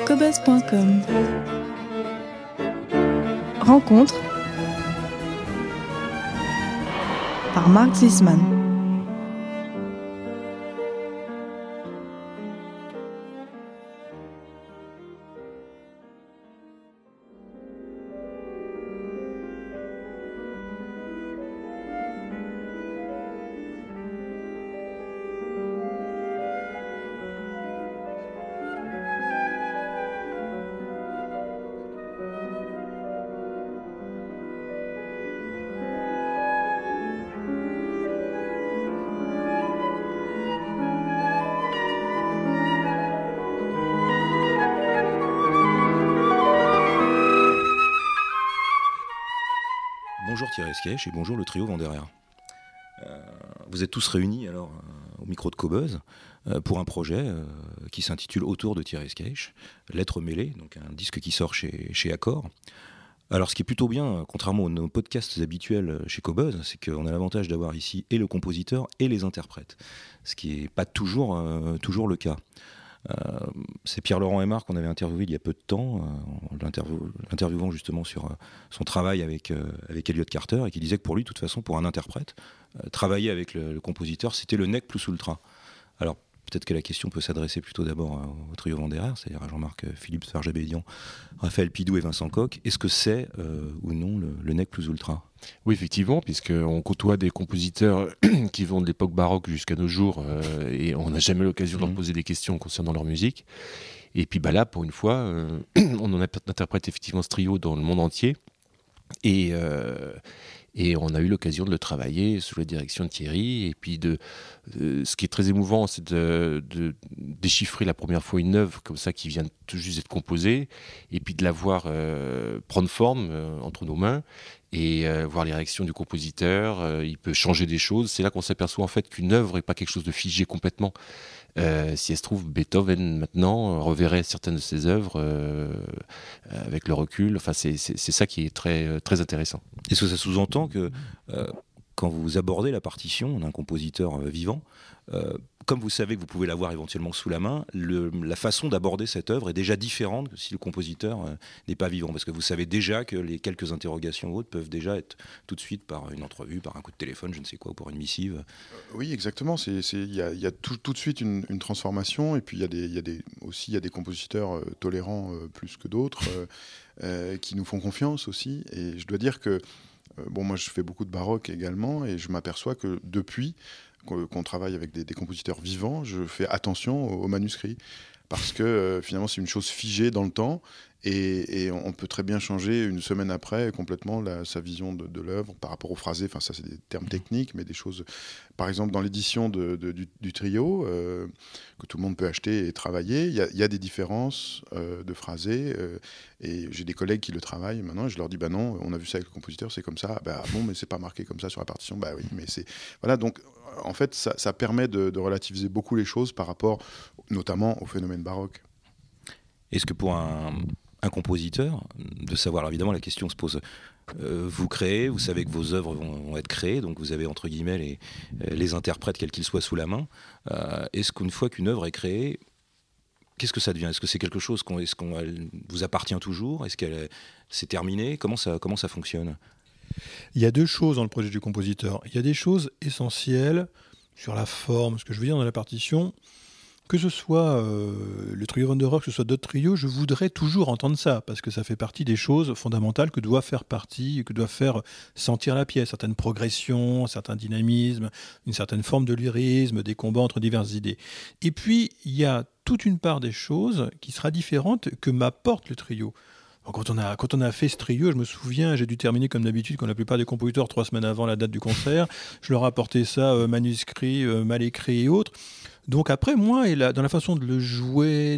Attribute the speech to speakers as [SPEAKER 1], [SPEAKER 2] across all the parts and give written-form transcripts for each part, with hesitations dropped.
[SPEAKER 1] cobuzz.com. Rencontre par Marc Zisman.
[SPEAKER 2] Bonjour Thierry Esquèche et bonjour le trio Vanderer. Vous êtes tous réunis alors au micro de Cobuzz pour un projet qui s'intitule Autour de Thierry Esquèche, Lettres mêlées, donc un disque qui sort chez Accor. Alors ce qui est plutôt bien, contrairement à nos podcasts habituels chez Cobuzz, c'est qu'on a l'avantage d'avoir ici et le compositeur et les interprètes, ce qui n'est pas toujours le cas. C'est Pierre-Laurent Aymar qu'on avait interviewé il y a peu de temps, l'interviewant justement sur son travail avec Elliott Carter, et qui disait que pour lui, de toute façon, pour un interprète, travailler avec le compositeur, c'était le nec plus ultra. Alors peut-être que la question peut s'adresser plutôt d'abord au trio Vanderer, c'est-à-dire à Jean-Marc Philippe Farge-Abédian, Raphaël Pidou et Vincent Koch. Est-ce que c'est ou non le nec plus ultra ?
[SPEAKER 3] Oui, effectivement, puisqu'on côtoie des compositeurs qui vont de l'époque baroque jusqu'à nos jours et on n'a jamais l'occasion de leur poser des questions concernant leur musique. Et puis là, pour une fois, on en interprète effectivement ce trio dans le monde entier. Et on a eu l'occasion de le travailler sous la direction de Thierry. Et puis, ce qui est très émouvant, c'est de déchiffrer la première fois une œuvre comme ça qui vient tout juste d'être composée, et puis de la voir prendre forme entre nos mains, et voir les réactions du compositeur. Il peut changer des choses. C'est là qu'on s'aperçoit en fait qu'une œuvre n'est pas quelque chose de figé complètement. Si elle se trouve, Beethoven maintenant reverrait certaines de ses œuvres avec le recul. Enfin, c'est ça qui est très, très intéressant.
[SPEAKER 2] Est-ce que ça sous-entend que quand vous abordez la partition d'un compositeur vivant, comme vous savez que vous pouvez l'avoir éventuellement sous la main, la façon d'aborder cette œuvre est déjà différente que si le compositeur n'est pas vivant, parce que vous savez déjà que les quelques interrogations autres peuvent déjà être tout de suite par une entrevue, par un coup de téléphone, je ne sais quoi, pour une missive.
[SPEAKER 4] Oui, exactement. Il y a tout de suite une transformation, et puis il y a des compositeurs tolérants plus que d'autres qui nous font confiance aussi. Et je dois dire que moi je fais beaucoup de baroque également, et je m'aperçois que depuis qu'on travaille avec des compositeurs vivants, je fais attention aux manuscrits, parce que finalement c'est une chose figée dans le temps, et on peut très bien changer une semaine après complètement sa vision de l'œuvre par rapport au phrasé. Enfin, ça c'est des termes techniques, mais des choses, par exemple dans l'édition du trio que tout le monde peut acheter et travailler, il y a des différences de phrasé, et j'ai des collègues qui le travaillent maintenant, et je leur dis non, on a vu ça avec le compositeur, c'est comme ça. Bon, mais c'est pas marqué comme ça sur la partition. Oui, mais c'est voilà. Donc en fait ça permet de relativiser beaucoup les choses par rapport notamment au phénomène baroque.
[SPEAKER 2] Est-ce que pour un compositeur, de savoir, alors évidemment la question se pose, vous créez, vous savez que vos œuvres vont être créées, donc vous avez entre guillemets les interprètes quels qu'ils soient sous la main. Est-ce qu'une fois qu'une œuvre est créée, qu'est-ce que ça devient ? Est-ce que c'est quelque chose elle vous appartient toujours ? Est-ce qu'elle c'est terminé ? Comment ça fonctionne ?
[SPEAKER 5] Il y a deux choses dans le projet du compositeur. Il y a des choses essentielles sur la forme, ce que je veux dire dans la partition. Que ce soit le trio Vanderer, que ce soit d'autres trios, je voudrais toujours entendre ça, parce que ça fait partie des choses fondamentales que doit faire sentir la pièce. Certaines progressions, certains dynamismes, une certaine forme de lyrisme, des combats entre diverses idées. Et puis, il y a toute une part des choses qui sera différente que m'apporte le trio. Quand on a fait ce trio, je me souviens, j'ai dû terminer comme d'habitude, comme la plupart des compositeurs, 3 semaines avant la date du concert. Je leur ai apporté ça, manuscrit, mal écrit et autres. Donc après, moi, dans la façon de le jouer,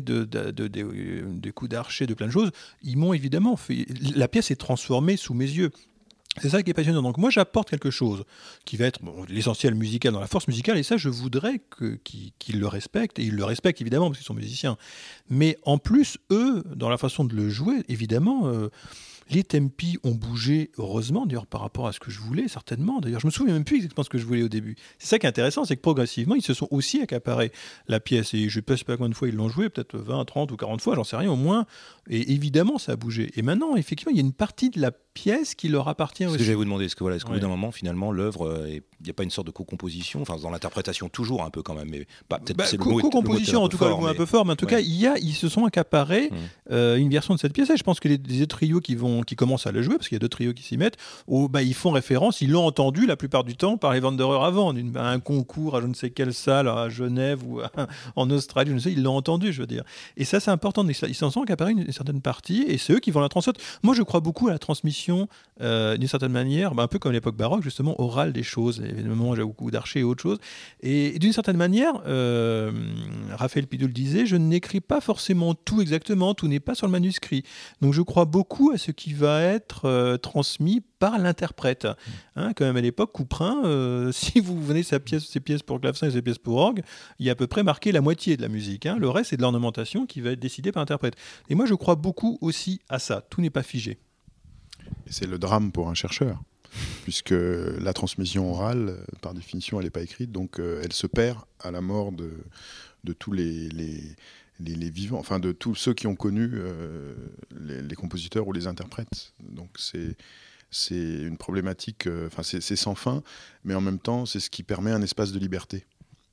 [SPEAKER 5] des coups d'archet, de plein de choses, ils m'ont évidemment fait... La pièce est transformée sous mes yeux. C'est ça qui est passionnant. Donc moi, j'apporte quelque chose qui va être l'essentiel musical dans la force musicale, et ça, je voudrais qu'ils le respectent, et ils le respectent évidemment parce qu'ils sont musiciens. Mais en plus, eux, dans la façon de le jouer, évidemment, Les tempi ont bougé, heureusement, d'ailleurs, par rapport à ce que je voulais, certainement. D'ailleurs, je me souviens même plus exactement ce que je voulais au début. C'est ça qui est intéressant, c'est que progressivement, ils se sont aussi accaparés la pièce. Et je ne sais pas combien de fois ils l'ont joué, peut-être 20, 30 ou 40 fois, j'en sais rien, au moins. Et évidemment, ça a bougé. Et maintenant, effectivement, il y a une partie de la pièce qui leur appartient
[SPEAKER 2] Ce
[SPEAKER 5] aussi.
[SPEAKER 2] que j'allais vous demander, est-ce qu'au bout
[SPEAKER 5] Ouais.
[SPEAKER 2] d'un moment, finalement, l'œuvre, il n'y a pas une sorte de co-composition, enfin dans l'interprétation toujours un peu quand même, mais pas peut-être c'est le mot est- le mot est
[SPEAKER 5] Co-composition,
[SPEAKER 2] un
[SPEAKER 5] en
[SPEAKER 2] peu
[SPEAKER 5] tout cas, le
[SPEAKER 2] fort,
[SPEAKER 5] mot un
[SPEAKER 2] mais-
[SPEAKER 5] peu fort, mais en tout
[SPEAKER 2] ouais.
[SPEAKER 5] cas, ils se sont accaparés une version de cette pièce. Et je pense que les autres trios qui commencent à la jouer, parce qu'il y a d'autres trios qui s'y mettent, ils font référence, ils l'ont entendu la plupart du temps par les Wanderers avant, à un concours à je ne sais quelle salle, à Genève ou en Australie, je ne sais, ils l'ont entendu, je veux dire. Et ça, c'est important. Ils s'en sont accaparés une certaine partie, et c'est eux qui vont la transmettre. Moi, je crois beaucoup à la transmission, d'une certaine manière, un peu comme l'époque baroque, justement, orale des choses. Évidemment, j'ai beaucoup d'archers et autres choses. Et d'une certaine manière, Raphaël Pidoul disait, je n'écris pas forcément tout exactement, tout n'est pas sur le manuscrit. Donc je crois beaucoup à ce qui va être transmis par l'interprète. Quand même à l'époque, Couperin, si vous venez ses pièces pour clavecin et ses pièces pour orgue, il y a à peu près marqué la moitié de la musique. Le reste, c'est de l'ornementation qui va être décidée par l'interprète. Et moi, je crois beaucoup aussi à ça. Tout n'est pas figé.
[SPEAKER 4] Et c'est le drame pour un chercheur, puisque la transmission orale, par définition, elle n'est pas écrite, donc elle se perd à la mort de tous les vivants, enfin de tous ceux qui ont connu les compositeurs ou les interprètes. Donc c'est une problématique, c'est sans fin, mais en même temps, c'est ce qui permet un espace de liberté.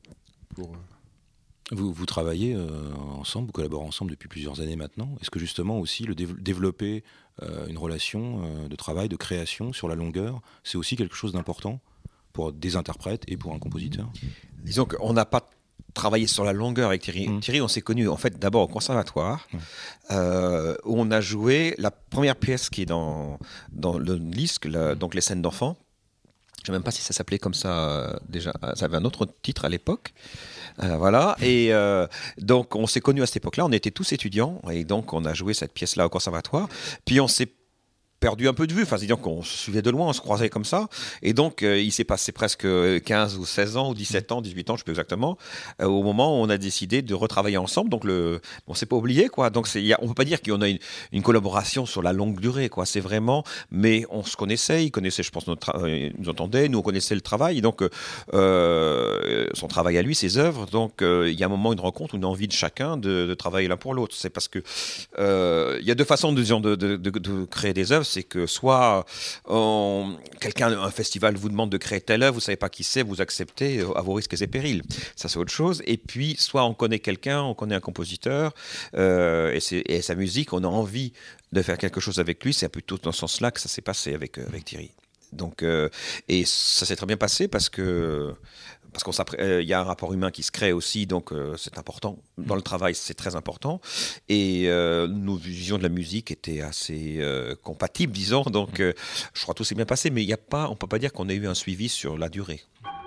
[SPEAKER 2] Vous travaillez ensemble, vous collaborez ensemble depuis plusieurs années maintenant. Est-ce que justement aussi développer une relation de travail, de création sur la longueur, c'est aussi quelque chose d'important pour des interprètes et pour un compositeur ?
[SPEAKER 6] Disons qu'on n'a pas travaillé sur la longueur avec Thierry. Thierry, on s'est connus en fait d'abord au conservatoire, où on a joué la première pièce qui est dans le disque, donc les scènes d'enfants. Je ne sais même pas si ça s'appelait comme ça déjà. Ça avait un autre titre à l'époque. Voilà. Et donc, on s'est connus à cette époque-là. On était tous étudiants. Et donc, on a joué cette pièce-là au conservatoire. Puis, on s'est perdu un peu de vue. Enfin, c'est-à-dire qu'on se suivait de loin, on se croisait comme ça. Et donc, il s'est passé presque 15 ou 16 ans, ou 17 ans, 18 ans, je ne sais plus exactement, au moment où on a décidé de retravailler ensemble. Donc, on ne s'est pas oublié, quoi. Donc, on ne peut pas dire qu'on a une collaboration sur la longue durée, quoi. C'est vraiment... Mais on se connaissait, il connaissait, je pense, il nous entendait, nous, on connaissait le travail. Donc, son travail à lui, ses œuvres. Donc, il y a un moment, une rencontre, une envie de chacun de travailler l'un pour l'autre. C'est parce que il y a deux façons de créer des œuvres. C'est que soit un festival vous demande de créer telle œuvre, vous ne savez pas qui c'est, vous acceptez à vos risques et périls. Ça, c'est autre chose. Et puis, soit on connaît quelqu'un, on connaît un compositeur, et sa musique, on a envie de faire quelque chose avec lui. C'est plutôt dans ce sens-là que ça s'est passé avec Thierry. Donc, et ça s'est très bien passé parce qu'il y a un rapport humain qui se crée aussi, donc c'est important. Dans le travail, c'est très important. Et nos visions de la musique étaient assez compatibles, disons. Donc, je crois que tout s'est bien passé, mais on ne peut pas dire qu'on ait eu un suivi sur la durée.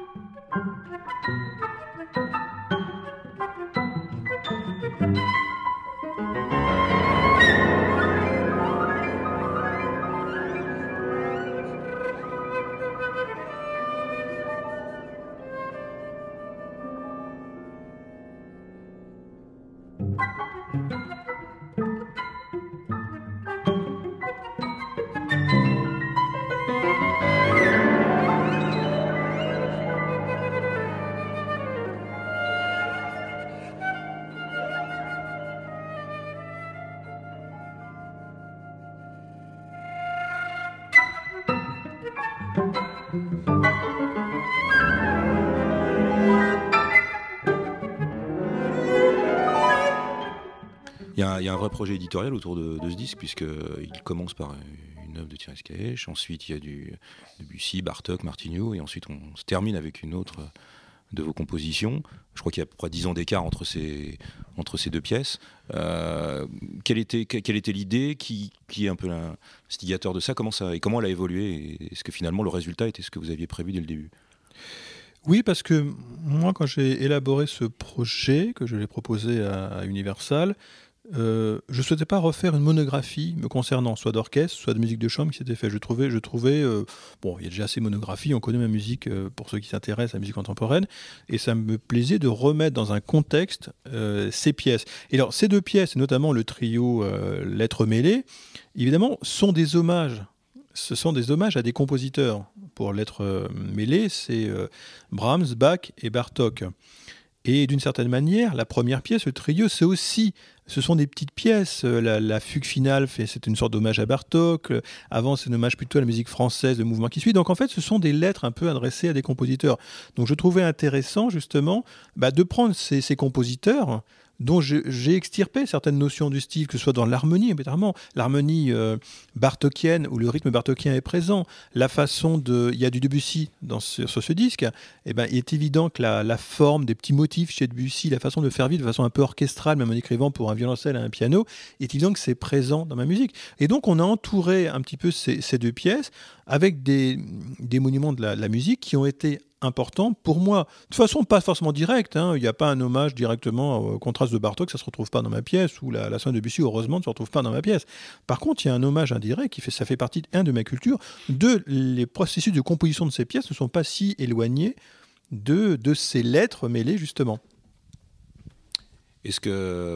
[SPEAKER 2] Il y a un vrai projet éditorial autour de ce disque, puisqu'il commence par une œuvre de Thierry Escaëche, ensuite il y a du Debussy, Bartók, Martignoux, et ensuite on se termine avec une autre de vos compositions. Je crois qu'il y a à peu près 10 ans d'écart entre ces deux pièces. Quelle était l'idée qui est un peu l'instigateur de ça, comment elle a évolué, et est-ce que finalement le résultat était ce que vous aviez prévu dès le début ?
[SPEAKER 5] Oui, parce que moi, quand j'ai élaboré ce projet, que je l'ai proposé à Universal, je ne souhaitais pas refaire une monographie me concernant, soit d'orchestre, soit de musique de chambre qui s'était fait. Je trouvais bon, il y a déjà assez de monographies, on connaît ma musique pour ceux qui s'intéressent à la musique contemporaine, et ça me plaisait de remettre dans un contexte ces pièces. Et alors, ces 2 pièces, et notamment le trio Lettres mêlées, évidemment, sont des hommages. Ce sont des hommages à des compositeurs. Pour Lettres mêlées, c'est Brahms, Bach et Bartók. Et d'une certaine manière, la première pièce, le trio, ce sont des petites pièces. La fugue finale, c'est une sorte d'hommage à Bartók. Avant, c'est un hommage plutôt à la musique française, le mouvement qui suit. Donc en fait, ce sont des lettres un peu adressées à des compositeurs. Donc je trouvais intéressant justement de prendre ces compositeurs dont j'ai extirpé certaines notions du style, que ce soit dans l'harmonie, évidemment, l'harmonie bartokienne, où le rythme bartokien est présent, la façon il y a du Debussy sur ce disque, il est évident que la forme des petits motifs chez Debussy, la façon de faire vivre de façon un peu orchestrale, même en écrivant pour un violoncelle et un piano, est évident que c'est présent dans ma musique. Et donc on a entouré un petit peu ces 2 pièces avec des monuments de la musique qui ont été important pour moi. De toute façon, pas forcément direct. Il n'y a pas un hommage directement au contraste de Bartók, ça ne se retrouve pas dans ma pièce, ou la sonate de Debussy, heureusement, ne se retrouve pas dans ma pièce. Par contre, il y a un hommage indirect, ça fait partie de ma culture. Les processus de composition de ces pièces ne sont pas si éloignés de ces lettres mêlées, justement.
[SPEAKER 2] Est-ce que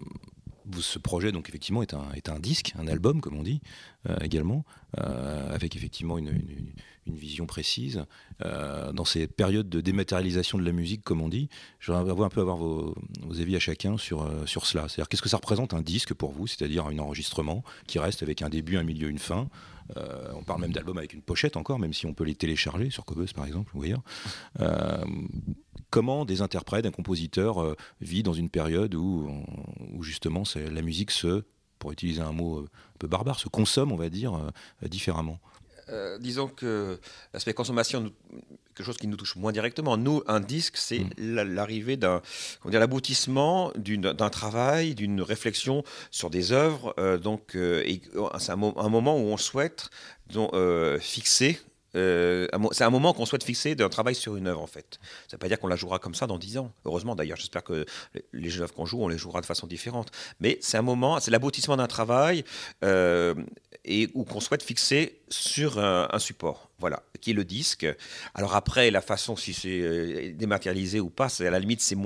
[SPEAKER 2] ce projet, donc effectivement, est un disque, un album, comme on dit, également, avec effectivement une vision précise. Dans ces périodes de dématérialisation de la musique, comme on dit, j'aimerais un peu avoir vos avis à chacun sur cela. C'est-à-dire, qu'est-ce que ça représente un disque pour vous ? C'est-à-dire un enregistrement qui reste avec un début, un milieu, une fin. On parle même d'album avec une pochette encore, même si on peut les télécharger sur Cobuzz par exemple ou ailleurs. Comment des interprètes, un compositeur vit dans une période où justement la musique pour utiliser un mot un peu barbare, se consomme, on va dire, différemment.
[SPEAKER 6] Disons que l'aspect consommation, quelque chose qui nous touche moins directement. Nous, un disque, c'est l'arrivée l'aboutissement d'un travail, d'une réflexion sur des œuvres. C'est un moment où on souhaite fixer. C'est un moment qu'on souhaite fixer d'un travail sur une œuvre, en fait. Ça ne veut pas dire qu'on la jouera comme ça dans 10 ans. Heureusement, d'ailleurs, j'espère que les œuvres qu'on joue, on les jouera de façon différente. Mais c'est un moment, c'est l'aboutissement d'un travail et où qu'on souhaite fixer sur un support, voilà, qui est le disque. Alors après, la façon, si c'est dématérialisé ou pas, à la limite, ça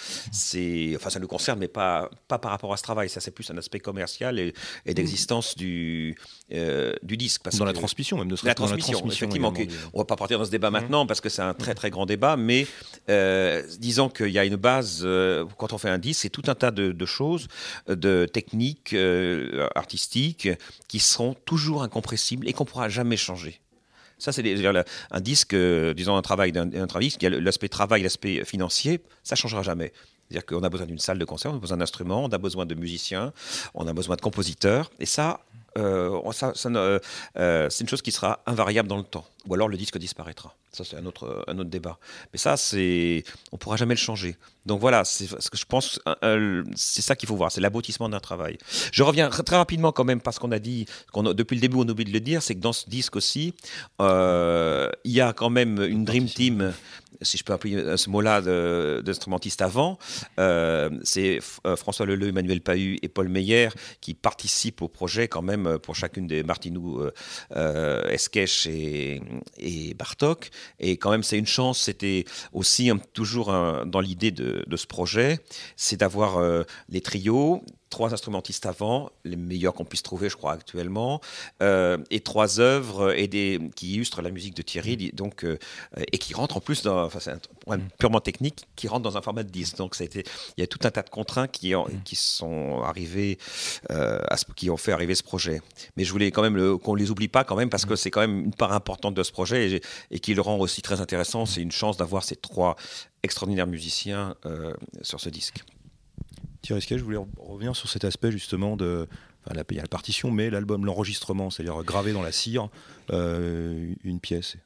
[SPEAKER 6] nous concerne, mais pas par rapport à ce travail. Ça, c'est plus un aspect commercial et d'existence du disque.
[SPEAKER 2] Dans la transmission, même,
[SPEAKER 6] la transmission, effectivement. On ne va pas partir dans ce débat maintenant, parce que c'est un très, très grand débat, mais disons qu'il y a une base, quand on fait un disque, c'est tout un tas de choses, de techniques artistiques, qui seront toujours incompressibles et qu'on ne pourra jamais changer. Ça, c'est un disque, disons un travail d'un travail, il y a l'aspect travail, l'aspect financier, ça ne changera jamais. C'est-à-dire qu'on a besoin d'une salle de concert, on a besoin d'instruments, on a besoin de musiciens, on a besoin de compositeurs, et ça, c'est une chose qui sera invariable dans le temps. Ou alors le disque disparaîtra. Ça, c'est un autre débat. Mais ça, on ne pourra jamais le changer. Donc voilà, c'est ce que je pense, c'est ça qu'il faut voir, c'est l'aboutissement d'un travail. Je reviens très rapidement quand même, parce qu'on a dit, depuis le début on oublie de le dire, c'est que dans ce disque aussi, il y a quand même une Dream Team, si je peux appeler ce mot-là, d'instrumentistes avant. C'est François Leleu, Emmanuel Pahud et Paul Meyer qui participent au projet quand même pour chacune des Martinou, Esquèche et Bartók. Et quand même, c'est une chance. C'était aussi toujours dans l'idée de ce projet, c'est d'avoir les trios, 3 instrumentistes avant, les meilleurs qu'on puisse trouver, je crois, actuellement, et 3 œuvres qui illustrent la musique de Thierry, donc, et qui rentrent en plus c'est un problème purement technique, qui rentre dans un format de disque. Donc, il y a tout un tas de contraintes qui sont arrivées, qui ont fait arriver ce projet. Mais je voulais quand même qu'on ne les oublie pas quand même, parce que c'est quand même une part importante de ce projet et qui le rend aussi très intéressant. C'est une chance d'avoir ces 3 extraordinaires musiciens sur ce disque.
[SPEAKER 2] Thierry Esquèche, je voulais revenir sur cet aspect justement il y a la partition, mais l'album, l'enregistrement, c'est-à-dire gravé dans la cire, une pièce.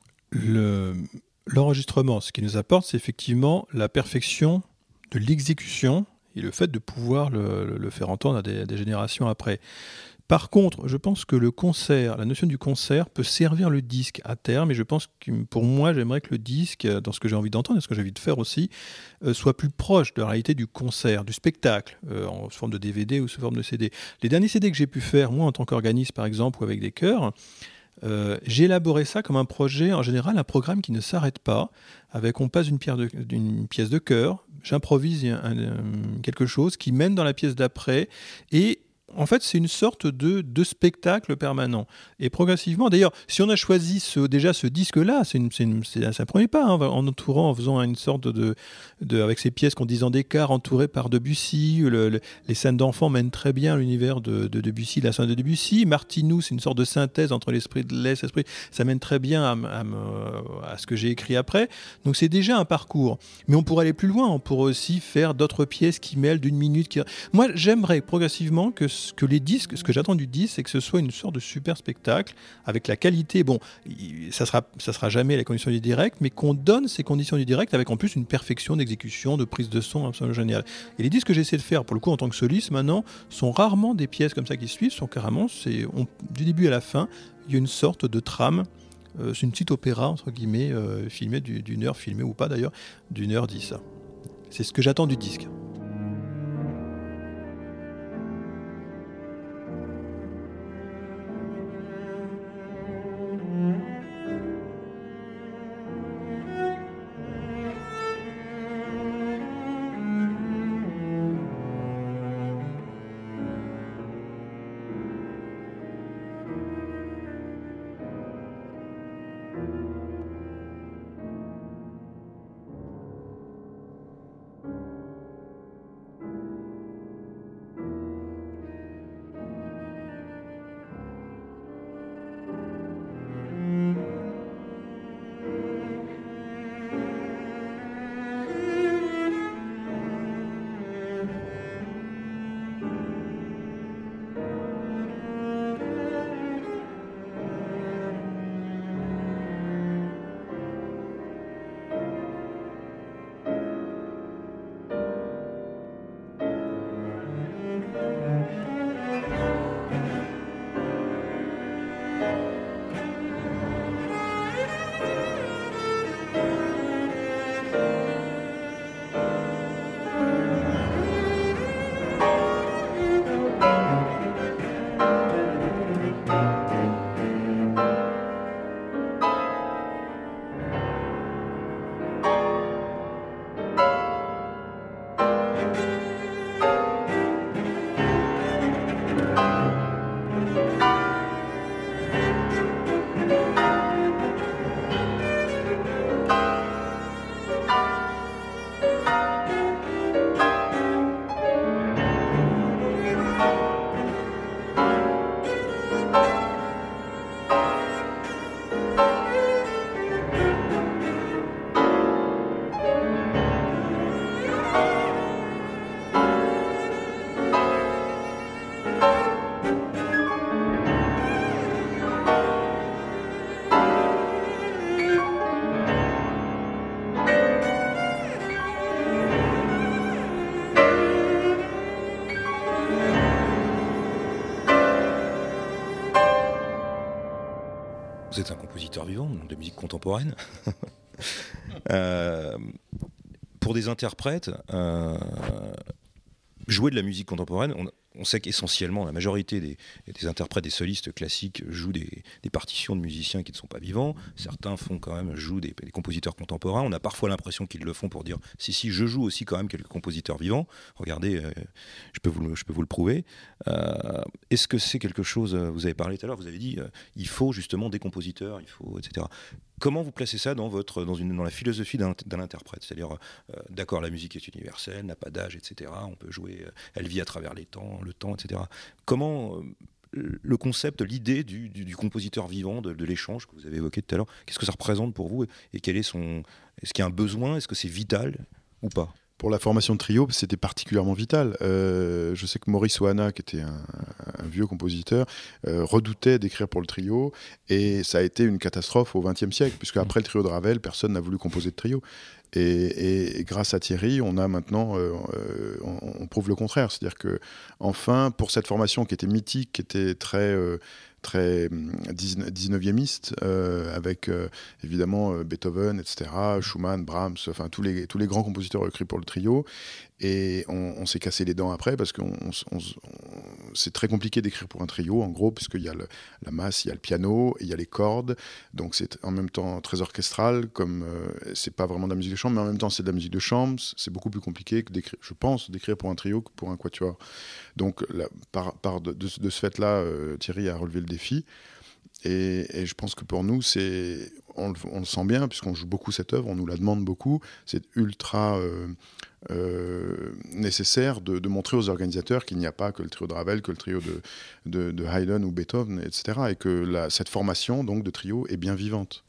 [SPEAKER 5] L'enregistrement, ce qui nous apporte, c'est effectivement la perfection de l'exécution et le fait de pouvoir le faire entendre à des générations après. Par contre, je pense que le concert, la notion du concert peut servir le disque à terme, et je pense que pour moi, j'aimerais que le disque, dans ce que j'ai envie d'entendre et ce que j'ai envie de faire aussi, soit plus proche de la réalité du concert, du spectacle, en forme de DVD ou sous forme de CD. Les derniers CD que j'ai pu faire, moi en tant qu'organiste par exemple, ou avec des chœurs, j'ai élaboré ça comme un projet, en général un programme qui ne s'arrête pas, on passe d'une pièce de chœur, j'improvise quelque chose qui mène dans la pièce d'après, et en fait, c'est une sorte de spectacle permanent. Et progressivement, d'ailleurs, si on a choisi ce disque-là, c'est un premier pas, hein, en faisant une sorte avec ces pièces qu'on 10 ans d'écart, entourées par Debussy. Les scènes d'enfants mènent très bien l'univers de Debussy, la scène de Debussy. Martinou, c'est une sorte de synthèse entre l'esprit de l'Est, ça mène très bien à ce que j'ai écrit après. Donc c'est déjà un parcours. Mais on pourrait aller plus loin, on pourrait aussi faire d'autres pièces qui mêlent d'une minute. Moi, j'aimerais progressivement que les disques, ce que j'attends du disque, c'est que ce soit une sorte de super spectacle avec la qualité. Bon, ça sera jamais la condition du direct, mais qu'on donne ces conditions du direct avec en plus une perfection d'exécution, de prise de son absolument géniale. Et les disques que j'essaie de faire, pour le coup, en tant que soliste, maintenant, sont rarement des pièces comme ça qui suivent, sont carrément, du début à la fin, il y a une sorte de trame. C'est une petite opéra, entre guillemets, filmée d'une heure, filmée ou pas d'ailleurs, d'1h10. C'est ce que j'attends du disque.
[SPEAKER 2] Vous êtes un compositeur vivant de musique contemporaine. Pour des interprètes, jouer de la musique contemporaine, on sait qu'essentiellement la majorité des interprètes, des solistes classiques jouent des partitions de musiciens qui ne sont pas vivants. Certains jouent des compositeurs contemporains. On a parfois l'impression qu'ils le font pour dire si je joue aussi quand même quelques compositeurs vivants. Regardez, je peux vous le prouver. Est-ce que c'est quelque chose, vous avez parlé tout à l'heure, vous avez dit il faut justement des compositeurs, etc. Comment vous placez ça dans la philosophie d'un interprète? C'est-à-dire, d'accord, la musique est universelle, n'a pas d'âge, etc. On peut jouer, elle vit à travers le temps, etc. Comment le concept, l'idée du compositeur vivant, de l'échange que vous avez évoqué tout à l'heure, qu'est-ce que ça représente pour vous et est-ce qu'il y a un besoin? Est-ce que c'est vital ou pas?
[SPEAKER 4] Pour la formation de trio, c'était particulièrement vital. Je sais que Maurice Ohana, qui était un vieux compositeur, redoutait d'écrire pour le trio, et ça a été une catastrophe au XXe siècle, puisque après le trio de Ravel, personne n'a voulu composer de trio. Et grâce à Thierry, on a maintenant, on prouve le contraire. C'est-à-dire que, enfin, pour cette formation qui était mythique, qui était très 19e-iste, avec évidemment Beethoven, etc., Schumann, Brahms, enfin tous les grands compositeurs écrits pour le trio. Et on s'est cassé les dents après, parce que c'est très compliqué d'écrire pour un trio, en gros, puisqu'il y a la masse, il y a le piano, et il y a les cordes. Donc c'est en même temps très orchestral, comme c'est pas vraiment de la musique de chambre, mais en même temps c'est de la musique de chambre. C'est beaucoup plus compliqué que d'écrire, je pense, d'écrire pour un trio que pour un quatuor. Donc de ce fait-là, Thierry a relevé le défi. Et je pense que pour nous, on le sent bien, puisqu'on joue beaucoup cette œuvre, on nous la demande beaucoup. C'est ultra nécessaire de montrer aux organisateurs qu'il n'y a pas que le trio de Ravel, que le trio de Haydn ou Beethoven, etc. Et que cette formation donc, de trio est bien vivante.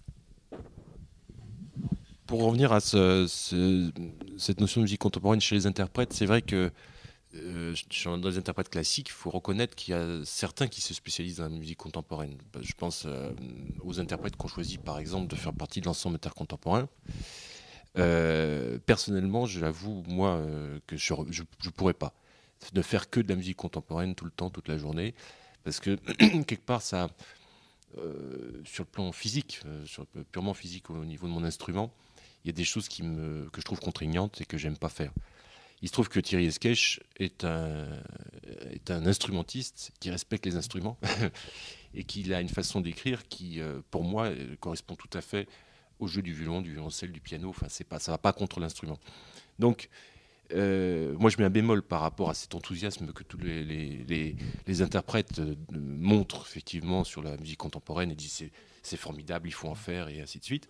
[SPEAKER 3] Pour revenir à cette notion de musique contemporaine chez les interprètes, c'est vrai que dans les interprètes classiques, il faut reconnaître qu'il y a certains qui se spécialisent dans la musique contemporaine. Je pense aux interprètes qui ont choisi, par exemple, de faire partie de l'ensemble intercontemporain. Personnellement, j'avoue, moi, que je ne pourrais pas ne faire que de la musique contemporaine tout le temps, toute la journée, parce que, quelque part, ça, sur le plan physique, purement physique au niveau de mon instrument, il y a des choses que je trouve contraignantes et que j'aime pas faire. Il se trouve que Thierry Esquèche est un instrumentiste qui respecte les instruments et qu'il a une façon d'écrire qui, pour moi, correspond tout à fait au jeu du violon, du violoncelle, du piano. Enfin, ça ne va pas contre l'instrument. Donc, moi, je mets un bémol par rapport à cet enthousiasme que tous les interprètes montrent effectivement sur la musique contemporaine et disent c'est formidable, il faut en faire, et ainsi de suite.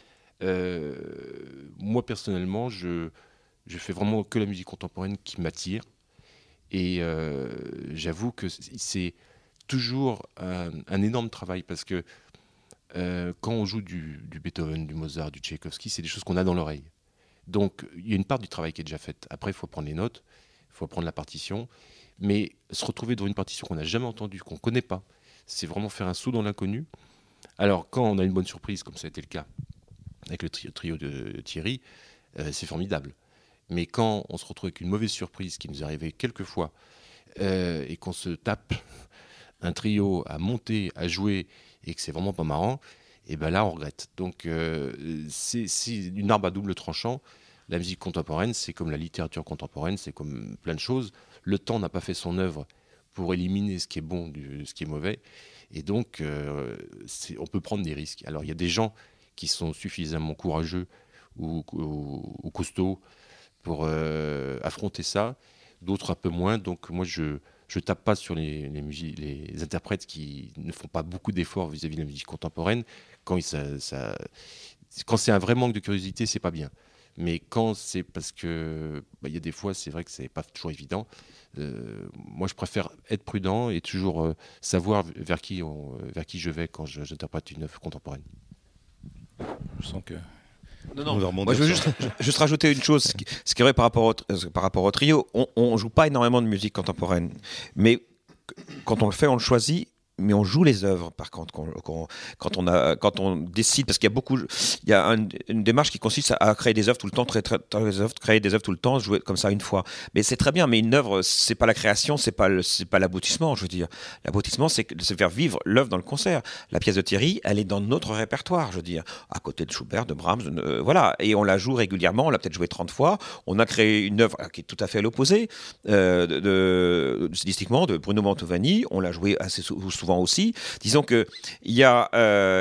[SPEAKER 3] Moi, personnellement, je fais vraiment que la musique contemporaine qui m'attire. Et j'avoue que c'est toujours un énorme travail, parce que quand on joue du Beethoven, du Mozart, du Tchaïkovski, c'est des choses qu'on a dans l'oreille. Donc, il y a une part du travail qui est déjà faite. Après, il faut prendre les notes, il faut prendre la partition. Mais se retrouver devant une partition qu'on n'a jamais entendue, qu'on ne connaît pas, c'est vraiment faire un saut dans l'inconnu. Alors, quand on a une bonne surprise, comme ça a été le cas avec le trio de Thierry, c'est formidable. Mais quand on se retrouve avec une mauvaise surprise, qui nous est arrivée quelques fois, et qu'on se tape un trio à monter, à jouer, et que c'est vraiment pas marrant, et ben là on regrette. Donc c'est une arme à double tranchant. La musique contemporaine, c'est comme la littérature contemporaine, c'est comme plein de choses. Le temps n'a pas fait son œuvre pour éliminer ce qui est bon de ce qui est mauvais, et donc on peut prendre des risques. Alors il y a des gens qui sont suffisamment courageux ou costauds pour affronter ça, d'autres un peu moins. Donc moi je tape pas sur les interprètes qui ne font pas beaucoup d'efforts vis-à-vis de la musique contemporaine. Quand c'est un vrai manque de curiosité, c'est pas bien. Mais quand c'est parce que y a des fois, c'est vrai que c'est pas toujours évident. Moi, je préfère être prudent et toujours savoir vers qui je vais quand j'interprète une œuvre contemporaine.
[SPEAKER 2] Je sens que...
[SPEAKER 6] Non. Moi, je veux juste rajouter une chose, ce qui est vrai par rapport au trio. On joue pas énormément de musique contemporaine, mais quand on le fait, on le choisit. Mais on joue les œuvres, par contre, quand on décide, parce qu'il y a une démarche qui consiste à créer des œuvres tout le temps, créer des œuvres tout le temps, jouer comme ça une fois. Mais c'est très bien, mais une œuvre, c'est pas la création, c'est pas l'aboutissement, je veux dire. L'aboutissement, c'est de se faire vivre l'œuvre dans le concert. La pièce de Thierry, elle est dans notre répertoire, je veux dire, à côté de Schubert, de Brahms, voilà. Et on la joue régulièrement, on l'a peut-être joué 30 fois. On a créé une œuvre qui est tout à fait à l'opposé, stylistiquement, de Bruno Mantovani. On l'a joué assez souvent aussi. Disons que il y a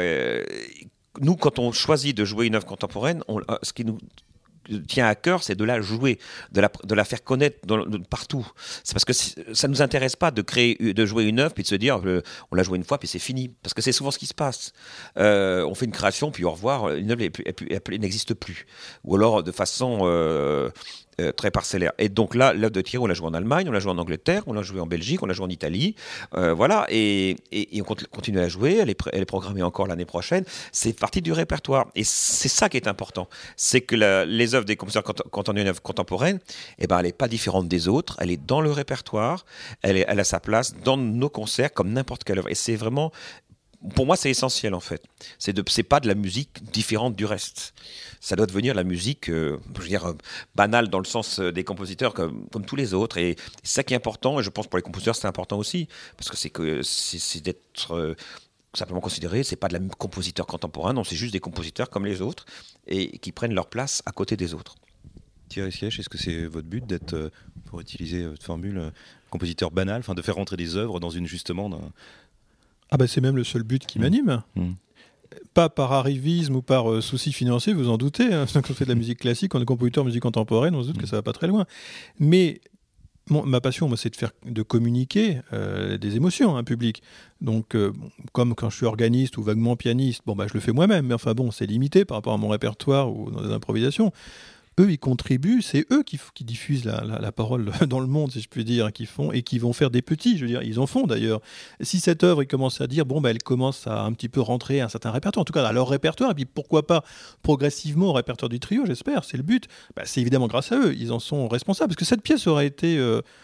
[SPEAKER 6] nous, quand on choisit de jouer une œuvre contemporaine, ce qui nous tient à cœur, c'est de la jouer, de la faire connaître partout. C'est parce que ça nous intéresse pas de jouer une œuvre puis de se dire on l'a joué une fois puis c'est fini, parce que c'est souvent ce qui se passe. On fait une création puis au revoir, une œuvre elle n'existe plus, ou alors de façon très parcellaire. Et donc là, l'œuvre de Thierry, on l'a joué en Allemagne, on l'a joué en Angleterre, on l'a joué en Belgique, on l'a joué en Italie. Voilà, et on continue à la jouer, elle est programmée encore l'année prochaine. C'est partie du répertoire. Et c'est ça qui est important. C'est que les œuvres des compositeurs, quand on a une œuvre contemporaine, elle n'est pas différente des autres, elle est dans le répertoire, elle a sa place dans nos concerts comme n'importe quelle œuvre. Et c'est vraiment... Pour moi, c'est essentiel en fait. C'est pas de la musique différente du reste. Ça doit devenir la musique, je veux dire, banale dans le sens des compositeurs comme tous les autres. Et c'est ça qui est important. Et je pense pour les compositeurs, c'est important aussi parce que c'est d'être simplement considéré. C'est pas de la compositeur contemporain. Non, c'est juste des compositeurs comme les autres et qui prennent leur place à côté des autres.
[SPEAKER 2] Thierry Skech, est-ce que c'est votre but d'être, pour utiliser votre formule, compositeur banal, enfin de faire rentrer des œuvres dans justement
[SPEAKER 5] c'est même le seul but qui m'anime. Pas par arrivisme ou par souci financier, vous en doutez. Quand on fait de la musique classique, on est compositeur de musique contemporaine, on se doute que ça va pas très loin. Mais ma passion, c'est de communiquer des émotions à un public. Donc, comme quand je suis organiste ou vaguement pianiste, je le fais moi-même. Mais enfin c'est limité par rapport à mon répertoire ou dans des improvisations. Eux, ils contribuent, c'est eux qui diffusent la parole dans le monde, si je puis dire, qui vont faire des petits, je veux dire, ils en font d'ailleurs. Si cette œuvre, ils commencent à dire, elle commence à un petit peu rentrer à un certain répertoire, en tout cas à leur répertoire, et puis pourquoi pas progressivement au répertoire du trio, j'espère, c'est le but. C'est évidemment grâce à eux, ils en sont responsables, parce que cette pièce aurait été...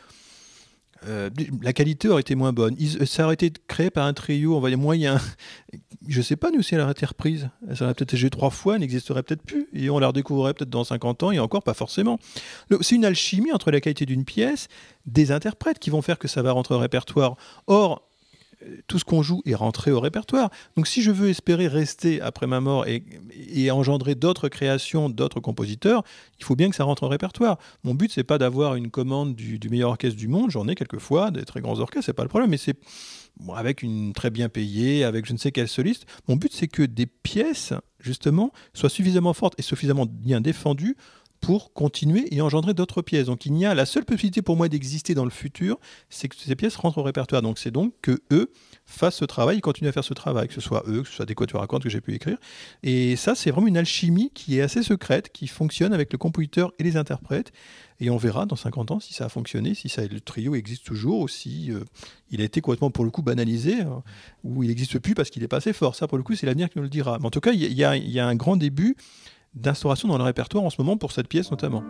[SPEAKER 5] la qualité aurait été moins bonne. Ça aurait été créé par un trio, on va dire, moyen. Je sais pas, nous, si elle aurait été reprise. Elle aurait peut-être été jouée 3 fois, elle n'existerait peut-être plus. Et on la redécouvrirait peut-être dans 50 ans, et encore pas forcément. C'est une alchimie entre la qualité d'une pièce, des interprètes qui vont faire que ça va rentrer au répertoire. Or, tout ce qu'on joue est rentré au répertoire. Donc si je veux espérer rester après ma mort et engendrer d'autres créations, d'autres compositeurs, il faut bien que ça rentre au répertoire. Mon but, c'est pas d'avoir une commande du meilleur orchestre du monde, j'en ai quelquefois, des très grands orchestres, c'est pas le problème, mais c'est avec une très bien payée, avec je ne sais quel soliste. Mon but, c'est que des pièces, justement, soient suffisamment fortes et suffisamment bien défendues pour continuer et engendrer d'autres pièces. Donc la seule possibilité pour moi d'exister dans le futur, c'est que ces pièces rentrent au répertoire. Donc c'est donc que eux fassent ce travail, ils continuent à faire ce travail, que ce soit eux, que ce soit des quatuors à cordes que j'ai pu écrire. Et ça, c'est vraiment une alchimie qui est assez secrète, qui fonctionne avec le compositeur et les interprètes. Et on verra dans 50 ans si ça a fonctionné, si le trio existe toujours, ou si il a été complètement, pour le coup, banalisé, ou il n'existe plus parce qu'il n'est pas assez fort. Ça, pour le coup, c'est l'avenir qui nous le dira. Mais en tout cas, il y a un grand début d'instauration dans le répertoire en ce moment pour cette pièce notamment.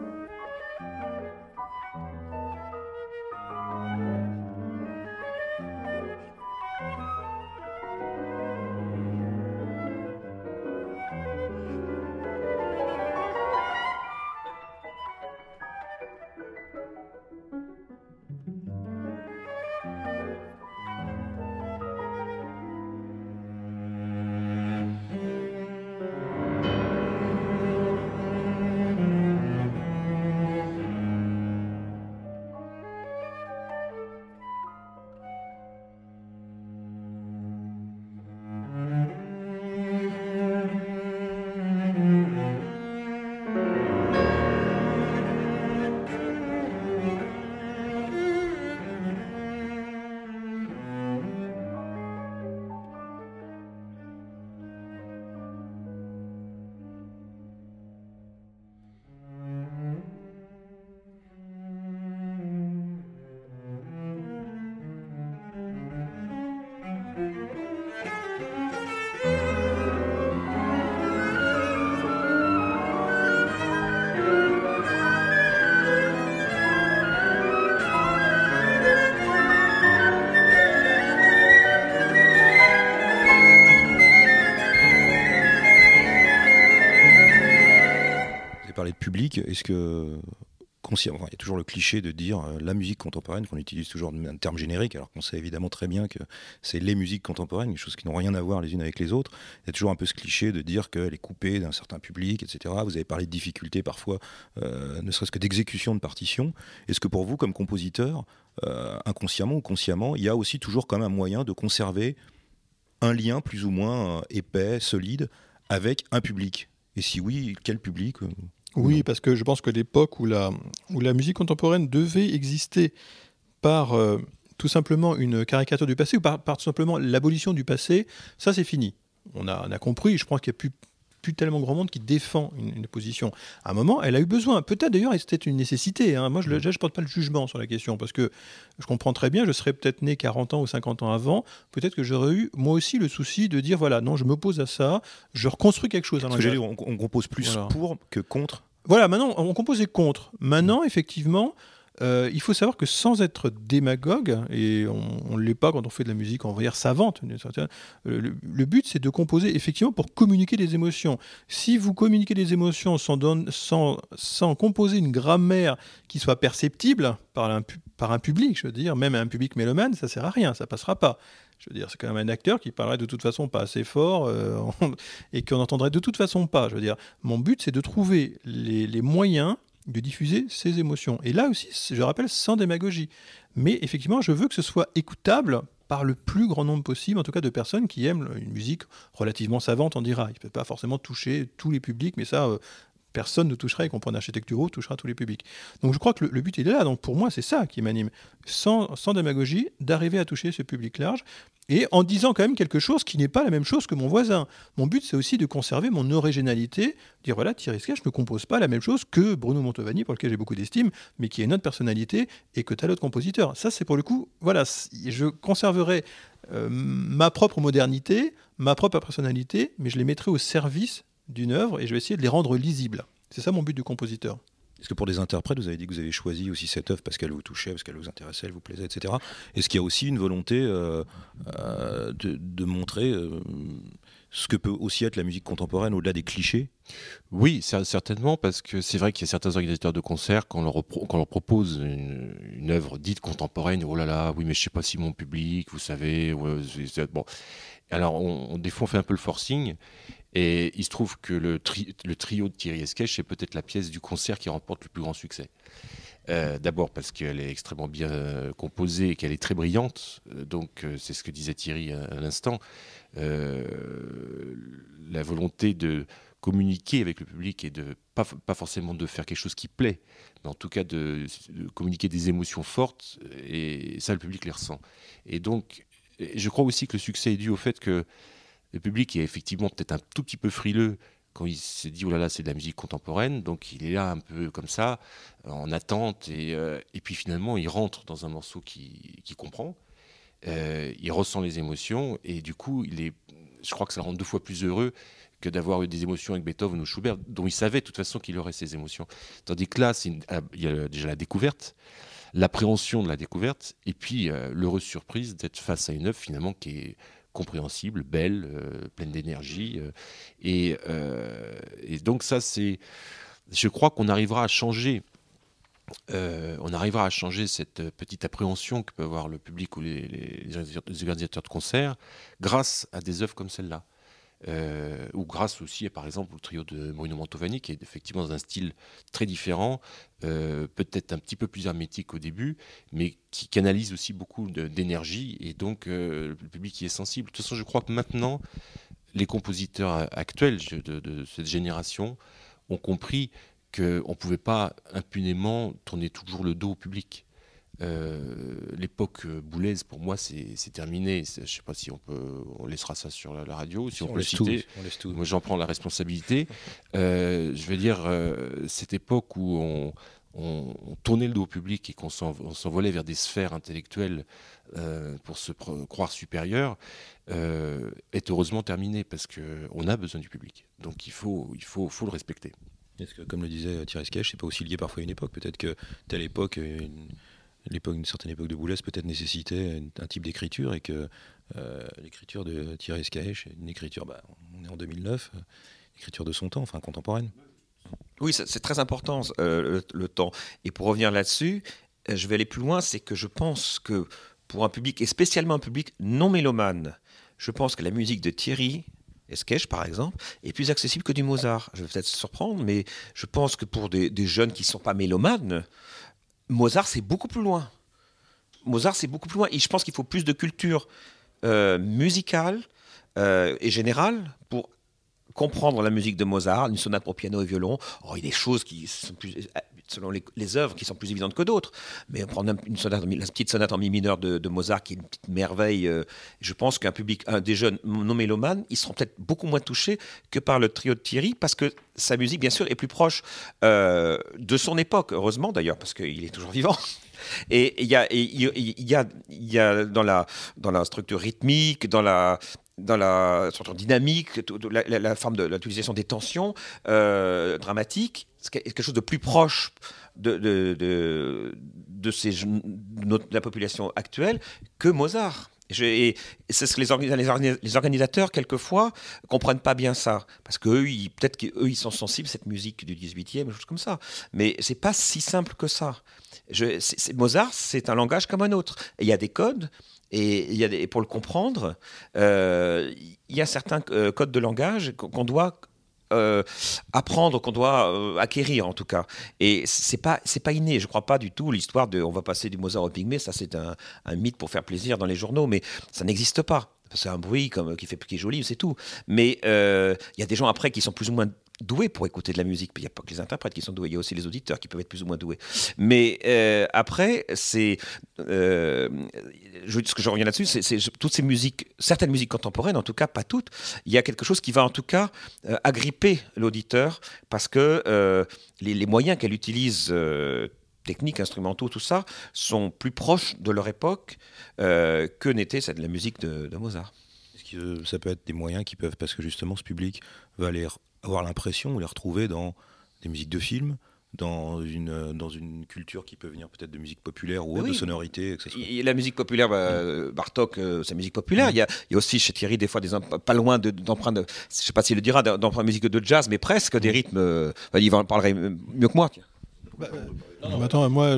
[SPEAKER 2] public, est-ce que consciemment, il y a toujours le cliché de dire la musique contemporaine, qu'on utilise toujours un terme générique, alors qu'on sait évidemment très bien que c'est les musiques contemporaines, des choses qui n'ont rien à voir les unes avec les autres. Il y a toujours un peu ce cliché de dire qu'elle est coupée d'un certain public, etc. Vous avez parlé de difficultés parfois, ne serait-ce que d'exécution de partitions. Est-ce que pour vous, comme compositeur, inconsciemment ou consciemment, il y a aussi toujours comme un moyen de conserver un lien plus ou moins épais, solide, avec un public? Et si oui, quel public?
[SPEAKER 5] Oui, parce que je pense que l'époque où la musique contemporaine devait exister par tout simplement une caricature du passé ou par tout simplement l'abolition du passé, ça c'est fini. On a compris, je pense qu'il n'y a plus plus tellement grand monde qui défend une position. À un moment, elle a eu besoin. Peut-être d'ailleurs, c'était une nécessité. Moi, je ne porte pas le jugement sur la question parce que je comprends très bien, je serais peut-être né 40 ans ou 50 ans avant. Peut-être que j'aurais eu, moi aussi, le souci de dire voilà, non, je m'oppose à ça, je reconstruis quelque chose.
[SPEAKER 2] Parce que j'allais dire, on compose plus pour que contre.
[SPEAKER 5] Voilà, maintenant, on composait contre. Maintenant, effectivement, il faut savoir que sans être démagogue, et on ne l'est pas quand on fait de la musique, on va dire savante, le but, c'est de composer effectivement pour communiquer des émotions. Si vous communiquez des émotions sans composer une grammaire qui soit perceptible par un public, je veux dire, même un public mélomane, ça ne sert à rien, ça ne passera pas. Je veux dire, c'est quand même un acteur qui parlerait de toute façon pas assez fort et qu'on n'entendrait de toute façon pas. Je veux dire, mon but, c'est de trouver les moyens de diffuser ses émotions. Et là aussi, je rappelle, sans démagogie. Mais effectivement, je veux que ce soit écoutable par le plus grand nombre possible, en tout cas de personnes qui aiment une musique relativement savante, on dira. Il ne peut pas forcément toucher tous les publics, mais ça... personne ne touchera, y compris en architecturaux, touchera tous les publics. Donc je crois que le but, il est là. Donc pour moi, c'est ça qui m'anime. Sans démagogie, d'arriver à toucher ce public large, et en disant quand même quelque chose qui n'est pas la même chose que mon voisin. Mon but, c'est aussi de conserver mon originalité, dire voilà, Thierry Sketch ne compose pas la même chose que Bruno Montovani, pour lequel j'ai beaucoup d'estime, mais qui a une autre personnalité, et que tel autre compositeur. Ça, c'est pour le coup, voilà, je conserverai ma propre modernité, ma propre personnalité, mais je les mettrai au service d'une œuvre et je vais essayer de les rendre lisibles. C'est ça mon but du compositeur.
[SPEAKER 2] Est-ce que pour des interprètes, vous avez dit que vous avez choisi aussi cette œuvre parce qu'elle vous touchait, parce qu'elle vous intéressait, elle vous plaisait, etc. Est-ce qu'il y a aussi une volonté de montrer ce que peut aussi être la musique contemporaine au-delà des clichés ?
[SPEAKER 3] Oui, certainement, parce que c'est vrai qu'il y a certains organisateurs de concerts, quand on leur propose une œuvre dite contemporaine, oh là là, oui, mais je ne sais pas si mon public, vous savez, bon. Alors, des fois, on fait un peu le forcing. Et il se trouve que le trio de Thierry Sketch, c'est peut-être la pièce du concert qui remporte le plus grand succès. D'abord parce qu'elle est extrêmement bien composée et qu'elle est très brillante. Donc c'est ce que disait Thierry à l'instant. La volonté de communiquer avec le public et de pas forcément de faire quelque chose qui plaît, mais en tout cas de communiquer des émotions fortes. Et ça, le public les ressent. Et donc, je crois aussi que le succès est dû au fait que le public est effectivement peut-être un tout petit peu frileux quand il s'est dit « oh là là, c'est de la musique contemporaine », donc il est là un peu comme ça, en attente, et puis finalement il rentre dans un morceau qu'il comprend, il ressent les émotions, et du coup, je crois que ça le rend 2 fois plus heureux que d'avoir eu des émotions avec Beethoven ou Schubert, dont il savait de toute façon qu'il aurait ces émotions. Tandis que là, il y a déjà la découverte, l'appréhension de la découverte, et puis l'heureuse surprise d'être face à une œuvre finalement qui est compréhensible, belle, pleine d'énergie. Et donc ça, je crois qu'on arrivera à changer. On arrivera à changer cette petite appréhension que peut avoir le public ou les organisateurs de concerts grâce à des œuvres comme celle-là. Ou grâce aussi, par exemple, au trio de Bruno Montovani, qui est effectivement dans un style très différent, peut-être un petit peu plus hermétique au début, mais qui canalise aussi beaucoup d'énergie, et donc le public y est sensible. De toute façon, je crois que maintenant, les compositeurs actuels de cette génération ont compris qu'on ne pouvait pas impunément tourner toujours le dos au public. L'époque Boulez, pour moi, c'est terminé. Je ne sais pas si on laissera ça sur la radio, si on peut le citer.
[SPEAKER 2] On laisse tout.
[SPEAKER 3] Moi, j'en prends la responsabilité. Je veux dire, cette époque où on tournait le dos au public et qu'on s'envolait vers des sphères intellectuelles pour se croire supérieur, est heureusement terminée parce qu'on a besoin du public. Donc il faut le respecter.
[SPEAKER 2] Est-ce que, comme le disait Thierry Sketch, c'est pas aussi lié parfois à une époque ? Peut-être que telle époque, une certaine époque de Boulez peut-être nécessitait un type d'écriture, et que l'écriture de Thierry Sketch, une écriture, on est en 2009, écriture de son temps, enfin contemporaine.
[SPEAKER 6] Oui, c'est très important le temps. Et pour revenir là-dessus, je vais aller plus loin, c'est que je pense que pour un public, et spécialement un public non mélomane, je pense que la musique de Thierry Sketch, par exemple, est plus accessible que du Mozart. Je vais peut-être se surprendre, mais je pense que pour des jeunes qui ne sont pas mélomanes, Mozart, c'est beaucoup plus loin. Et je pense qu'il faut plus de culture musicale et générale comprendre la musique de Mozart, une sonate pour piano et violon, il y a des choses qui sont plus, selon les œuvres, qui sont plus évidentes que d'autres. Mais prendre la petite sonate en mi mineur de Mozart, qui est une petite merveille, je pense qu'un public, des jeunes non mélomanes, ils seront peut-être beaucoup moins touchés que par le trio de Thierry, parce que sa musique, bien sûr, est plus proche de son époque, heureusement d'ailleurs, parce qu'il est toujours vivant. Et il y a dans la structure rythmique, dans la structure dynamique, la forme de l'utilisation des tensions dramatiques, c'est quelque chose de plus proche de la population actuelle que Mozart. Et c'est ce que les organisateurs, quelquefois, ne comprennent pas bien ça. Parce qu'eux, peut-être qu'eux, ils sont sensibles à cette musique du 18e, des choses comme ça. Mais ce n'est pas si simple que ça. Mozart, c'est un langage comme un autre. Et il y a des codes, et pour le comprendre, il y a certains codes de langage qu'on doit apprendre, qu'on doit acquérir en tout cas. Et c'est pas inné. Je crois pas du tout l'histoire de on va passer du Mozart au Pygmée. Ça, c'est un mythe pour faire plaisir dans les journaux, mais ça n'existe pas. C'est un bruit qui est joli, c'est tout. Mais il y a des gens après qui sont plus ou moins doués pour écouter de la musique. Il n'y a pas que les interprètes qui sont doués, il y a aussi les auditeurs qui peuvent être plus ou moins doués. Mais après, ce que je reviens là-dessus, c'est toutes ces musiques, certaines musiques contemporaines, en tout cas pas toutes, il y a quelque chose qui va en tout cas agripper l'auditeur, parce que les moyens qu'elle utilise, techniques, instrumentaux, tout ça, sont plus proches de leur époque que n'était la musique de Mozart.
[SPEAKER 2] Est-ce que ça peut être des moyens qui peuvent, parce que justement ce public va avoir l'impression ou les retrouver dans des musiques de films, dans une culture qui peut venir peut-être de musique populaire ou autre, de sonorité, que ce soit.
[SPEAKER 6] La musique populaire, Bartók, c'est musique populaire. Il y a aussi chez Thierry des fois pas loin d'empreintes, je ne sais pas s'il le dira, d'empreintes musique de jazz, mais presque des rythmes. Il en parlerait mieux que moi. Tiens.
[SPEAKER 5] Attends, moi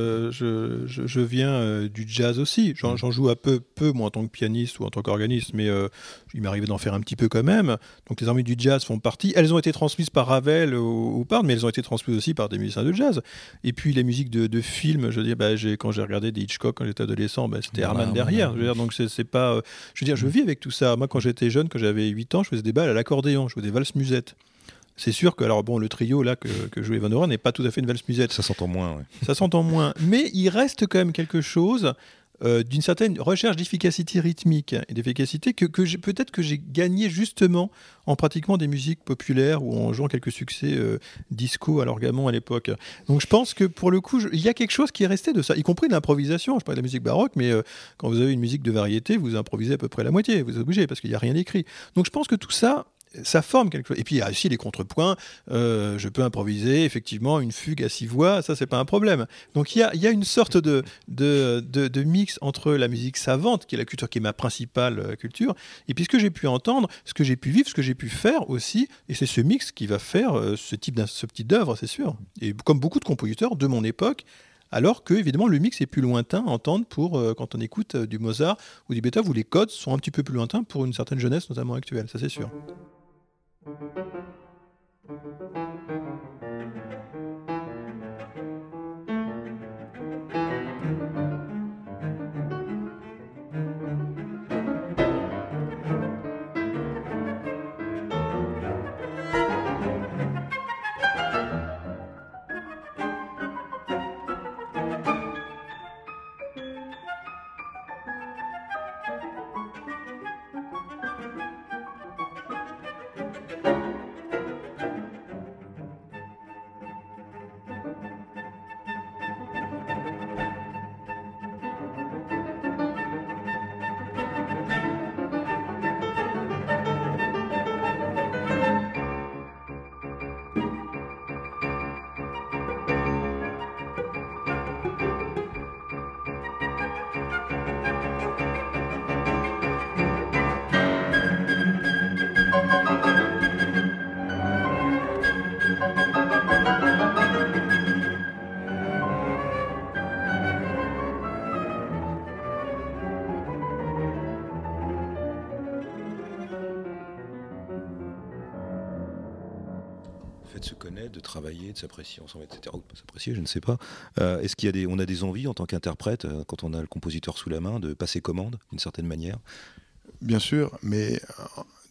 [SPEAKER 5] je viens du jazz aussi. J'en joue peu moi en tant que pianiste ou en tant qu'organiste, mais il m'est arrivé d'en faire un petit peu quand même. Donc les harmonies du jazz font partie. Elles ont été transmises par Ravel ou Parde, mais elles ont été transmises aussi par des musiciens de jazz. Et puis les musiques de films, je veux dire, quand j'ai regardé des Hitchcock quand j'étais adolescent, c'était Herman derrière. Je veux dire, donc c'est pas. Je veux dire, je vis avec tout ça. Moi, quand j'étais jeune, quand j'avais 8 ans, je faisais des balles à l'accordéon, je faisais des valses musettes. C'est sûr que, le trio là que jouait Van Oren n'est pas tout à fait une valse musette.
[SPEAKER 2] Ça s'entend moins, ouais.
[SPEAKER 5] Ça s'entend moins. Mais il reste quand même quelque chose d'une certaine recherche d'efficacité rythmique et d'efficacité peut-être que j'ai gagné justement en pratiquant des musiques populaires ou en jouant quelques succès disco à l'orgamon à l'époque. Donc je pense que pour le coup, il y a quelque chose qui est resté de ça, y compris de l'improvisation. Je parlais de la musique baroque, mais quand vous avez une musique de variété, vous improvisez à peu près la moitié. Vous êtes obligé parce qu'il n'y a rien écrit. Donc je pense que tout ça, ça forme quelque chose. Et puis il y a aussi les contrepoints. Je peux improviser effectivement une fugue à 6 voix, ça c'est pas un problème. Donc il y a une sorte de mix entre la musique savante, qui est la culture, qui est ma principale culture, et puis ce que j'ai pu entendre, ce que j'ai pu vivre, ce que j'ai pu faire aussi. Et c'est ce mix qui va faire ce petit d'œuvre, c'est sûr. Et comme beaucoup de compositeurs de mon époque. Alors que, évidemment, le mix est plus lointain à entendre quand on écoute du Mozart ou du Beethoven, où les codes sont un petit peu plus lointains pour une certaine jeunesse, notamment actuelle, ça c'est sûr.
[SPEAKER 2] De se connaître, de travailler, de s'apprécier ensemble, etc. Ou de pas s'apprécier, je ne sais pas. Est-ce qu'on a des envies en tant qu'interprète, quand on a le compositeur sous la main, de passer commande d'une certaine manière ?
[SPEAKER 4] Bien sûr, mais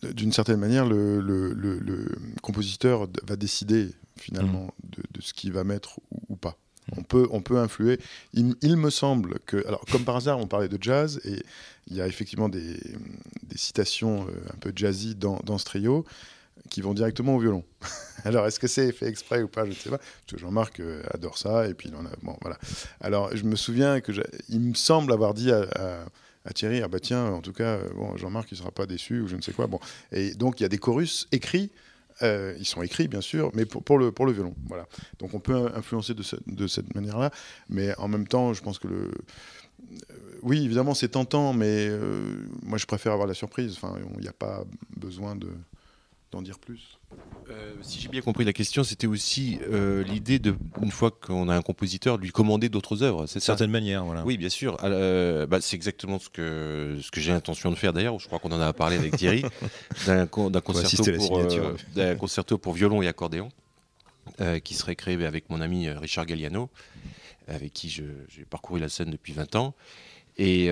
[SPEAKER 4] d'une certaine manière, le compositeur va décider finalement de ce qu'il va mettre ou pas. On peut influer. Il me semble que, alors comme par hasard, on parlait de jazz et il y a effectivement des citations un peu jazzy dans ce trio qui vont directement au violon. Alors est-ce que c'est fait exprès ou pas, je ne sais pas. Parce que Jean-Marc adore ça et puis il en a. Bon, voilà. Alors je me souviens il me semble avoir dit à Thierry, ah bah tiens, en tout cas, bon, Jean-Marc il sera pas déçu ou je ne sais quoi. Bon, et donc il y a des chorus écrits. Ils sont écrits, bien sûr, mais pour le violon. Voilà. Donc on peut influencer de cette manière-là, mais en même temps, je pense que oui, évidemment, c'est tentant, mais moi, je préfère avoir la surprise. Enfin, il n'y a pas besoin d'en dire plus.
[SPEAKER 3] Si j'ai bien compris la question, c'était aussi l'idée une fois qu'on a un compositeur, lui commander d'autres œuvres, c'est ça ?
[SPEAKER 2] Certaine manière, voilà.
[SPEAKER 3] Oui, bien sûr. C'est exactement ce que j'ai l'intention de faire d'ailleurs. Je crois qu'on en a parlé avec Thierry, d'un concerto pour violon et accordéon qui serait créé avec mon ami Richard Galliano, avec qui j'ai parcouru la scène depuis 20 ans. Et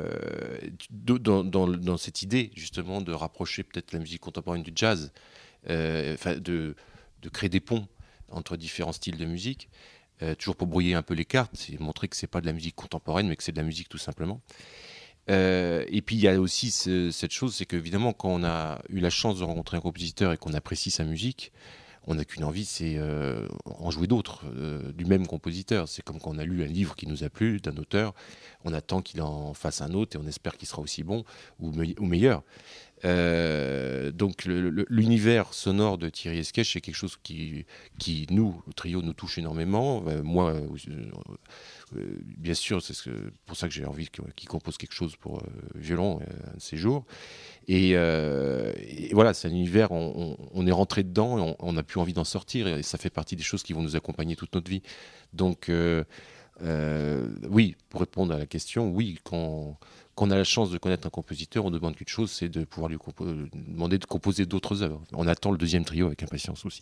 [SPEAKER 3] dans cette idée justement de rapprocher peut-être la musique contemporaine du jazz, de créer des ponts entre différents styles de musique, toujours pour brouiller un peu les cartes et montrer que c'est pas de la musique contemporaine mais que c'est de la musique tout simplement. Et puis il y a aussi cette chose, c'est qu'évidemment quand on a eu la chance de rencontrer un compositeur et qu'on apprécie sa musique, on n'a qu'une envie, c'est en jouer d'autres, du même compositeur. C'est comme quand on a lu un livre qui nous a plu, d'un auteur, on attend qu'il en fasse un autre et on espère qu'il sera aussi bon ou meilleur. Donc l'univers sonore de Thierry Esquèche, c'est quelque chose qui nous, au trio, nous touche énormément. Moi, bien sûr, pour ça que j'ai envie qu'il compose quelque chose pour violon un de ces jours. Et voilà, c'est un univers, on est rentré dedans et on n'a plus envie d'en sortir. Et ça fait partie des choses qui vont nous accompagner toute notre vie. Donc, oui, pour répondre à la question, oui, quand on a la chance de connaître un compositeur, on demande qu'une chose, c'est de pouvoir lui demander de composer d'autres œuvres. On attend le deuxième trio avec impatience aussi.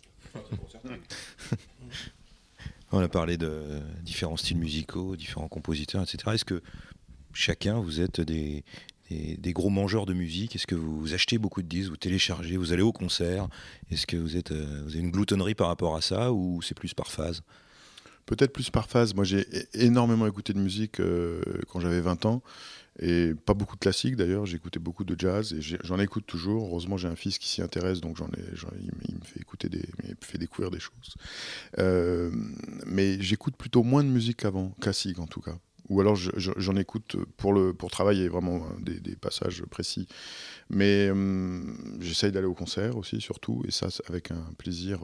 [SPEAKER 2] On a parlé de différents styles musicaux, différents compositeurs, etc. Est-ce que chacun, vous êtes des gros mangeurs de musique? Est-ce que vous achetez beaucoup de disques, vous téléchargez, vous allez au concert? Est-ce que vous avez une gloutonnerie par rapport à ça ou c'est plus par phase?
[SPEAKER 4] Peut-être plus par phase. Moi, j'ai énormément écouté de musique quand j'avais 20 ans. Et pas beaucoup de classiques d'ailleurs, j'écoutais beaucoup de jazz et j'en écoute toujours. Heureusement, j'ai un fils qui s'y intéresse, donc il me fait il me fait découvrir des choses. Mais j'écoute plutôt moins de musique qu'avant, classique en tout cas. Ou alors j'en écoute pour travailler vraiment des passages précis. Mais j'essaye d'aller au concert aussi, surtout, et ça avec un plaisir.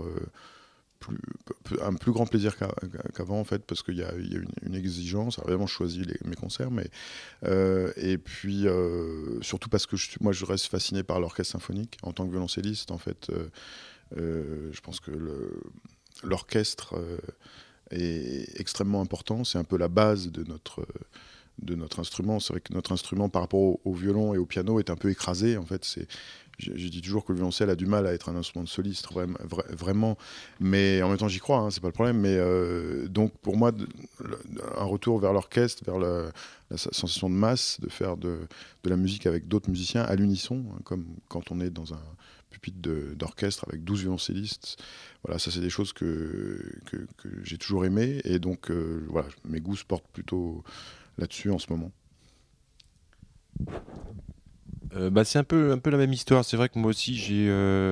[SPEAKER 4] Un plus grand plaisir qu'avant en fait, parce qu'il y a une exigence à vraiment choisir mes concerts, mais et puis surtout parce que moi je reste fasciné par l'orchestre symphonique en tant que violoncelliste en fait. Je pense que l'orchestre est extrêmement important, c'est un peu la base de notre instrument. C'est vrai que notre instrument par rapport au violon et au piano est un peu écrasé en fait. Je dis toujours que le violoncelle a du mal à être un instrument de soliste, vraiment. Mais en même temps, j'y crois, hein, c'est pas le problème. Mais donc, pour moi, un retour vers l'orchestre, vers la sensation de masse, de faire de la musique avec d'autres musiciens à l'unisson, hein, comme quand on est dans un pupitre d'orchestre avec 12 violoncellistes. Voilà, ça, c'est des choses que j'ai toujours aimées. Et donc, voilà, mes goûts se portent plutôt là-dessus en ce moment.
[SPEAKER 3] C'est un peu la même histoire. C'est vrai que moi aussi j'ai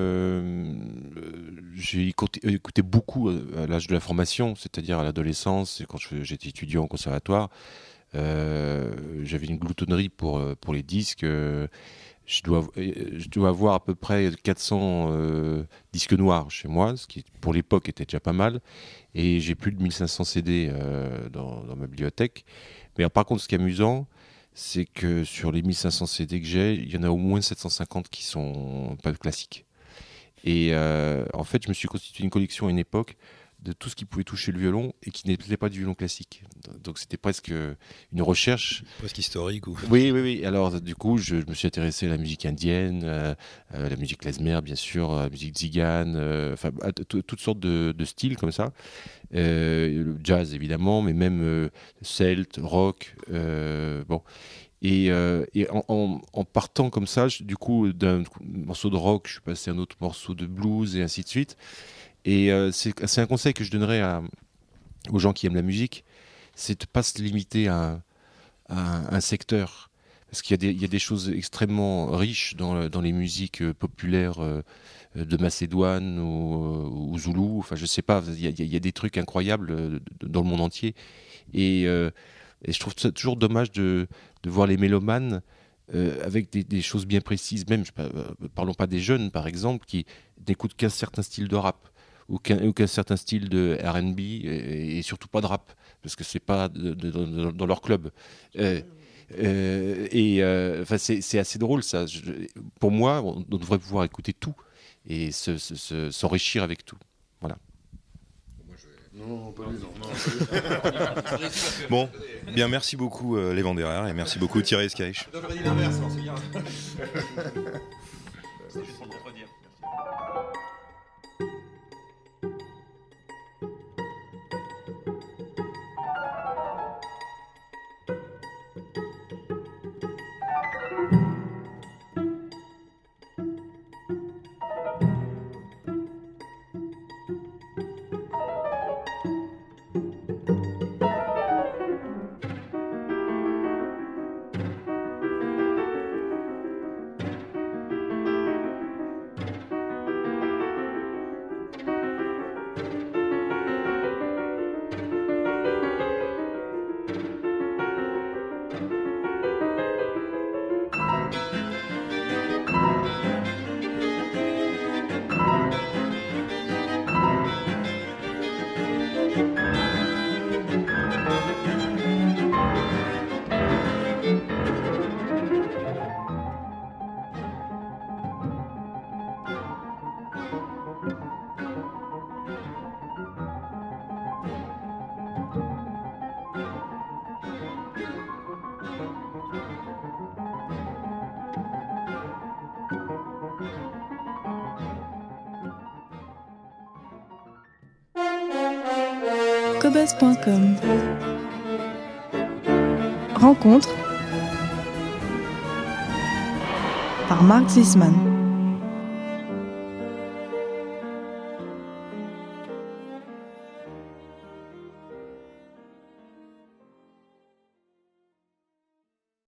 [SPEAKER 3] écouté beaucoup à l'âge de la formation, c'est-à-dire à l'adolescence et quand j'étais étudiant au conservatoire. J'avais une gloutonnerie pour les disques. Je dois avoir à peu près 400 disques noirs chez moi, ce qui pour l'époque était déjà pas mal. Et j'ai plus de 1500 CD dans ma bibliothèque. Mais par contre, ce qui est amusant, c'est que sur les 1500 CD que j'ai, il y en a au moins 750 qui sont pas classiques. Et en fait, je me suis constitué une collection à une époque de tout ce qui pouvait toucher le violon et qui n'était pas du violon classique. Donc c'était presque une recherche.
[SPEAKER 2] Presque historique ou...
[SPEAKER 3] Oui. Alors du coup, je me suis intéressé à la musique indienne, à la musique klezmer, bien sûr, à la musique tzigane, à toutes sortes de styles comme ça. Le jazz évidemment, mais même celte, rock. Et en partant comme ça, du coup, d'un morceau de rock, je suis passé à un autre morceau de blues et ainsi de suite. Et c'est un conseil que je donnerais aux gens qui aiment la musique, c'est de ne pas se limiter à un secteur. Parce qu'il y a des choses extrêmement riches dans les musiques populaires de Macédoine ou Zoulou. Enfin, je sais pas, il y a des trucs incroyables dans le monde entier. Et je trouve ça toujours dommage de voir les mélomanes avec des choses bien précises. Même, parlons pas des jeunes, par exemple, qui n'écoutent qu'un certain style de rap ou qu'un certain style de R&B et surtout pas de rap, parce que c'est pas dans leur club. C'est assez drôle ça. Pour moi, on devrait pouvoir écouter tout et s'enrichir avec tout. Voilà.
[SPEAKER 4] Non, pas lui, non.
[SPEAKER 2] Bon, bien merci beaucoup les Wanderers et merci beaucoup Thierry Escaich.
[SPEAKER 6] J'aurais dit l'inverse, c'est bien. C'est juste pour te redire.
[SPEAKER 1] Cobuzz.com. Rencontre par Mark Zisman.